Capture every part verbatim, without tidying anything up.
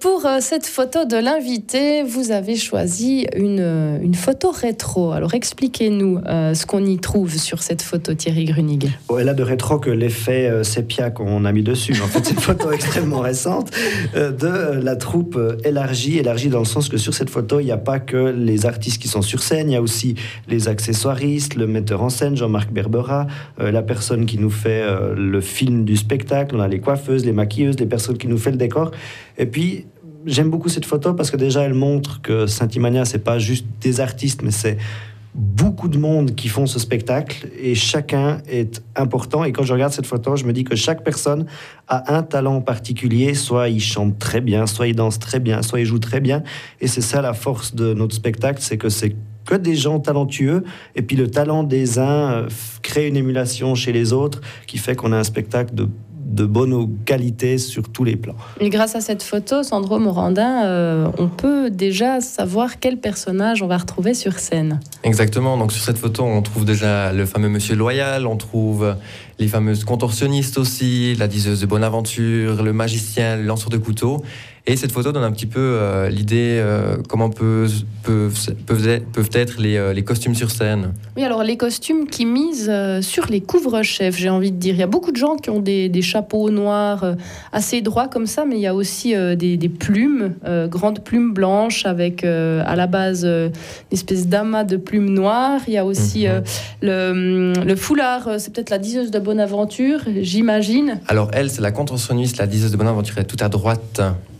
Pour euh, cette photo de l'invité, vous avez choisi une, euh, une photo rétro. Alors expliquez-nous euh, ce qu'on y trouve sur cette photo, Thierry Grunig. Bon, elle a de rétro que l'effet euh, sépia qu'on a mis dessus. Mais en fait, c'est une photo extrêmement récente euh, de euh, la troupe euh, élargie. Élargie dans le sens que sur cette photo, il n'y a pas que les artistes qui sont sur scène, il y a aussi les accessoiristes, le metteur en scène, Jean-Marc Berbera, euh, la personne qui nous fait euh, le film du spectacle, on a les coiffeuses, les maquilleuses, les personnes qui nous font le décor. Et puis, j'aime beaucoup cette photo parce que déjà, elle montre que Saint-Imania, c'est pas juste des artistes, mais c'est beaucoup de monde qui font ce spectacle et chacun est important. Et quand je regarde cette photo, je me dis que chaque personne a un talent particulier. Soit il chante très bien, soit il danse très bien, soit il joue très bien. Et c'est ça la force de notre spectacle, c'est que c'est que des gens talentueux. Et puis le talent des uns crée une émulation chez les autres qui fait qu'on a un spectacle de de bonne qualité sur tous les plans. Et grâce à cette photo, Sandro Morandin, euh, on peut déjà savoir quel personnage on va retrouver sur scène. Exactement, donc sur cette photo, on trouve déjà le fameux Monsieur Loyal, on trouve les fameuses contorsionnistes aussi, la diseuse de Bonaventure, le magicien, le lanceur de couteau. Et cette photo donne un petit peu euh, l'idée euh, comment peut, peuvent, peuvent, être, peuvent être les, euh, les costumes sur scène. Oui, alors les costumes qui misent euh, sur les couvre-chefs, j'ai envie de dire. Il y a beaucoup de gens qui ont des, des chapeaux noirs euh, assez droits comme ça, mais il y a aussi euh, des, des plumes, euh, grandes plumes blanches avec euh, à la base euh, une espèce d'amas de plumes noires. Il y a aussi euh, le, le foulard, euh, c'est peut-être la diseuse de Bonaventure, j'imagine. Alors elle, c'est la contorsionniste, la diseuse de Bonaventure est tout à droite.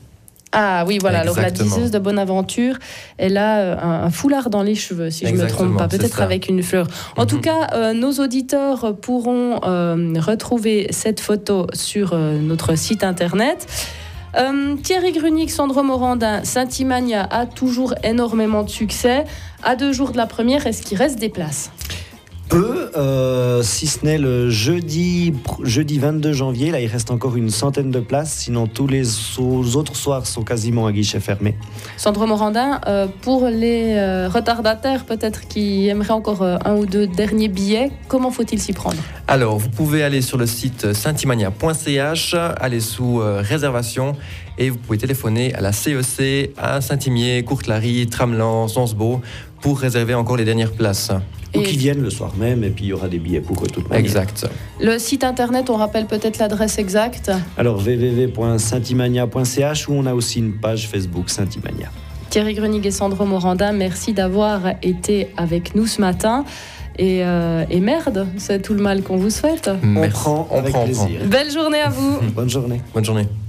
Ah oui, voilà. Exactement. Alors la diseuse de Bonaventure, elle a un, un foulard dans les cheveux, si Exactement, je ne me trompe pas, peut-être avec une fleur. En mm-hmm. tout cas, euh, nos auditeurs pourront euh, retrouver cette photo sur euh, notre site internet. Euh, Thierry Grunig, Sandro Morandin, Saint-Imania a toujours énormément de succès. À deux jours de la première, est-ce qu'il reste des places ? Peu, euh, si ce n'est le jeudi, jeudi vingt-deux janvier. Là, il reste encore une centaine de places. Sinon, tous les autres soirs sont quasiment à guichet fermé. Sandro Morandin, euh, pour les euh, retardataires, peut-être qui aimeraient encore euh, un ou deux derniers billets, comment faut-il s'y prendre ? Alors, vous pouvez aller sur le site saintimania point c h, aller sous euh, réservation et vous pouvez téléphoner à la C E C, à Saint-Imier, Courtelary, Tramelan, Sonsbeau pour réserver encore les dernières places. Ou qui viennent le soir même, et puis il y aura des billets pour eux toute manière. Exact. Le site internet, on rappelle peut-être l'adresse exacte. Alors w w w point saintimania point c h, où on a aussi une page Facebook Saint-Imania. Thierry Grunig et Sandro Morandin, merci d'avoir été avec nous ce matin. Et, euh, et merde, c'est tout le mal qu'on vous souhaite. Merci. On prend avec on prend, plaisir. on prend. Belle journée à vous. Bonne journée. Bonne journée.